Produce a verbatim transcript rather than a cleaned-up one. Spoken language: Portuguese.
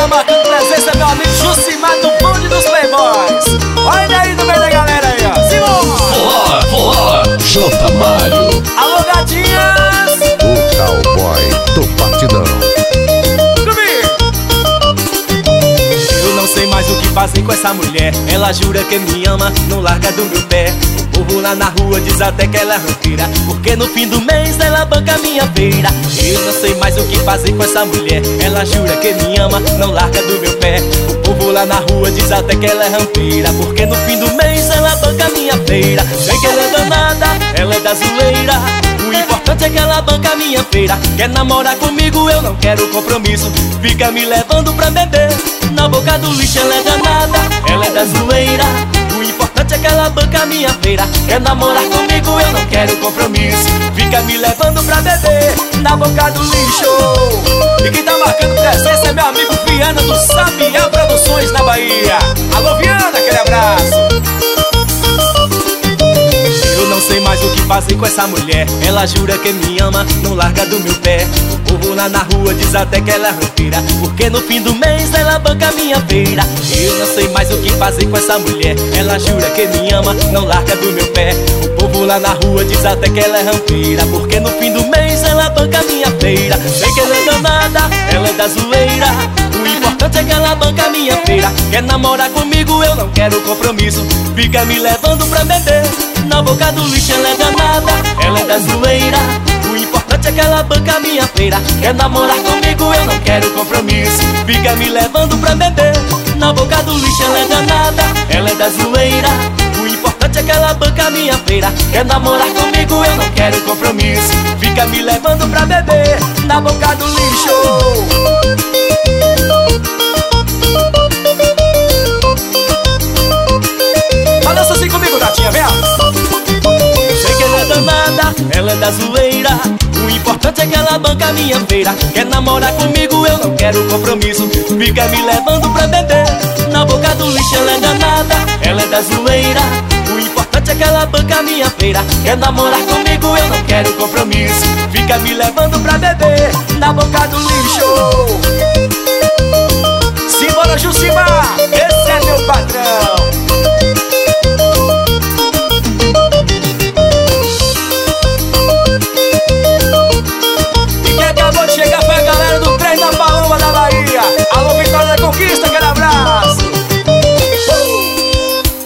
tá marcando presença é meu amigo Jucimar do bonde dos Playboys. Olha aí no meio da galera aí, ó. Simão! Forró, forró, J. Mário. Alô, gatinhas! O cowboy do partidão. Eu não sei mais o que fazer com essa mulher. Ela jura que me ama, não larga do meu pé. O povo lá na rua diz até que ela é ranqueira, porque no fim do mês ela banca minha feira. Eu não sei mais o que fazer com essa mulher. Ela jura que me ama, não larga do meu pé. O povo lá na rua diz até que ela é rampeira, porque no fim do mês ela banca minha feira. Sei que ela é danada, ela é da zoeira. O importante é que ela banca minha feira. Quer namorar comigo, eu não quero compromisso. Fica me levando pra beber. Na boca do lixo ela é danada, ela é da zoeira. O importante é que ela banca minha feira. Quer namorar comigo, eu não quero compromisso. Fica me levando pra beber. Na boca do lixo. E quem tá marcando presença é meu amigo Viana do Sabiá Produções na Bahia. Alô Viana, aquele abraço. Eu não sei mais o que fazer com essa mulher. Ela jura que me ama, não larga do meu pé. O povo lá na rua diz até que ela é ranqueira, porque no fim do mês ela banca minha feira. Eu não sei mais o que fazer com essa mulher. Ela jura que me ama, não larga do meu pé. O povo lá na rua diz até que ela é rampeira, porque no fim do mês ela banca minha feira. Sei que ela é danada, ela é da zoeira. O importante é que ela banca minha feira. Quer namorar comigo, eu não quero compromisso. Fica me levando pra beber. Na boca do lixo ela é danada, ela é da zoeira. O importante é que ela banca minha feira. Quer namorar comigo, eu não quero compromisso. Fica me levando pra beber. Na boca do lixo ela é danada, ela é da zoeira. O importante é que ela banca minha feira. Quer namorar comigo, eu não quero compromisso. Fica me levando pra beber. Na boca do lixo. Balança assim comigo, gatinha, vem. Sei que ela é danada, ela é da zoeira. O importante é que ela banca minha feira. Quer namorar comigo, eu não quero compromisso. Fica me levando pra beber. Na boca do lixo ela é danada, ela é da zoeira. O importante é que ela banca minha feira. Quer namorar comigo, eu não quero compromisso. Fica me levando pra beber. Na boca do lixo. Simbora, Jucimar, esse é meu patrão.